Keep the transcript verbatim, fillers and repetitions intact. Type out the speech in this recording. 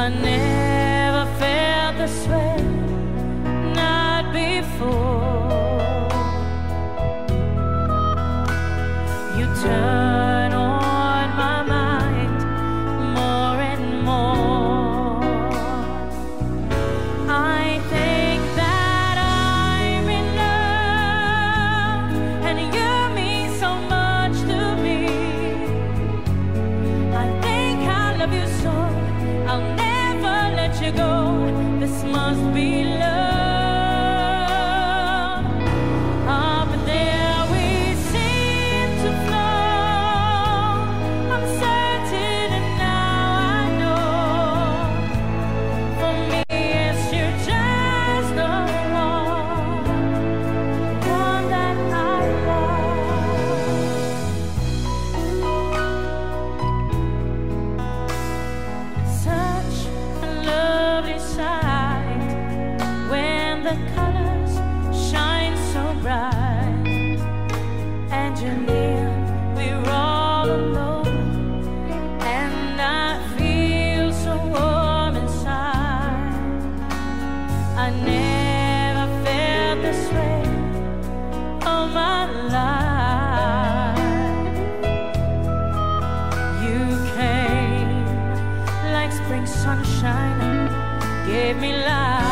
I never felt this way, not before. You turn on my mind more and more. I think that I'm in love, and you mean so much to me. I think I love you so, I'll never let you go. This must be love. Up there we seem to flow. I'm certain and now I know. For me it's you, just the one, one that I love. Such a lovely sight when the colors shine so bright, and you're near, we're all alone, and I feel so warm inside. I never felt this way all my life. You came like spring sunshine, gave me life.